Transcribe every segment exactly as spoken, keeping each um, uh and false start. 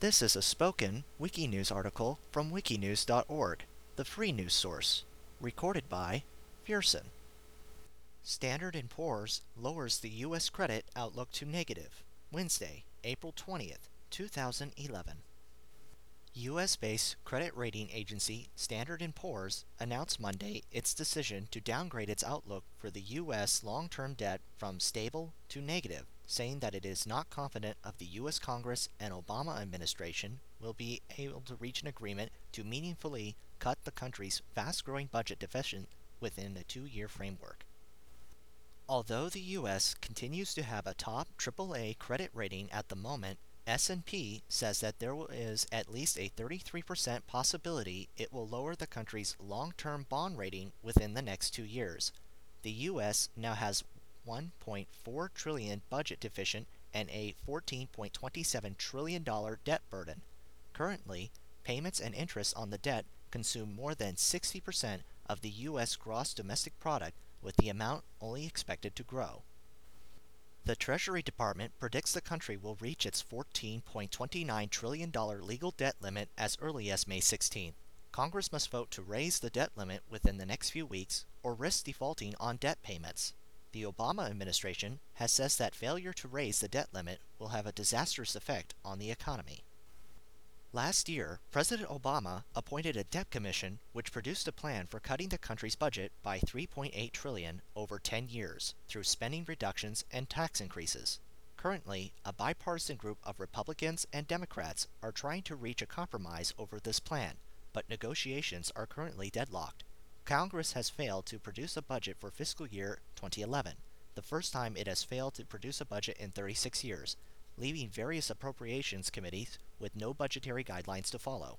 This is a spoken Wikinews article from wikinews dot org, the free news source. Recorded by Pearson. Standard and Poor's lowers the U S credit outlook to negative. Wednesday, April twentieth, two thousand eleven. U S-based credit rating agency Standard and Poor's announced Monday its decision to downgrade its outlook for the U S long-term debt from stable to negative, saying that it is not confident of the U S Congress and Obama administration will be able to reach an agreement to meaningfully cut the country's fast-growing budget deficit within a two-year framework. Although the U S continues to have a top triple A credit rating at the moment, S and P says that there is at least a thirty-three percent possibility it will lower the country's long-term bond rating within the next two years. The U S now has one point four trillion dollars budget deficit and a fourteen point two seven trillion dollars debt burden. Currently, payments and interest on the debt consume more than sixty percent of the U S gross domestic product, with the amount only expected to grow. The Treasury Department predicts the country will reach its fourteen point two nine trillion dollars legal debt limit as early as May sixteenth. Congress must vote to raise the debt limit within the next few weeks or risk defaulting on debt payments. The Obama administration has said that failure to raise the debt limit will have a disastrous effect on the economy. Last year, President Obama appointed a debt commission which produced a plan for cutting the country's budget by three point eight trillion dollars over ten years through spending reductions and tax increases. Currently, a bipartisan group of Republicans and Democrats are trying to reach a compromise over this plan, but negotiations are currently deadlocked. Congress has failed to produce a budget for fiscal year twenty eleven, the first time it has failed to produce a budget in thirty-six years, leaving various appropriations committees with no budgetary guidelines to follow.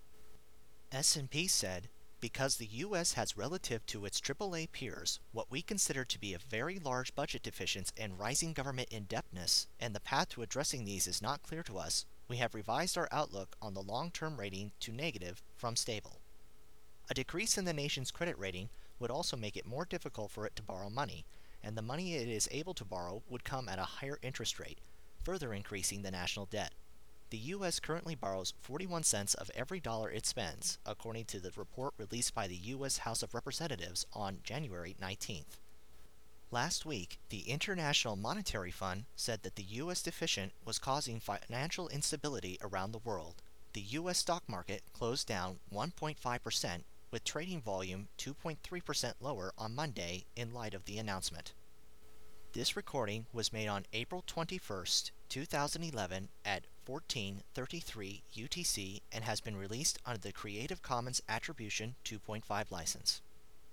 S and P said, because the U S has relative to its triple A peers what we consider to be a very large budget deficit and rising government indebtedness, and the path to addressing these is not clear to us, we have revised our outlook on the long-term rating to negative from stable. A decrease in the nation's credit rating would also make it more difficult for it to borrow money, and the money it is able to borrow would come at a higher interest rate, further increasing the national debt. The U S currently borrows forty-one cents of every dollar it spends, according to the report released by the U S House of Representatives on January nineteenth. Last week, the International Monetary Fund said that the U S deficit was causing financial instability around the world. The U S stock market closed down one point five percent, with trading volume two point three percent lower on Monday in light of the announcement. This recording was made on April twenty-first, two thousand eleven at fourteen thirty-three U T C and has been released under the Creative Commons Attribution two point five license.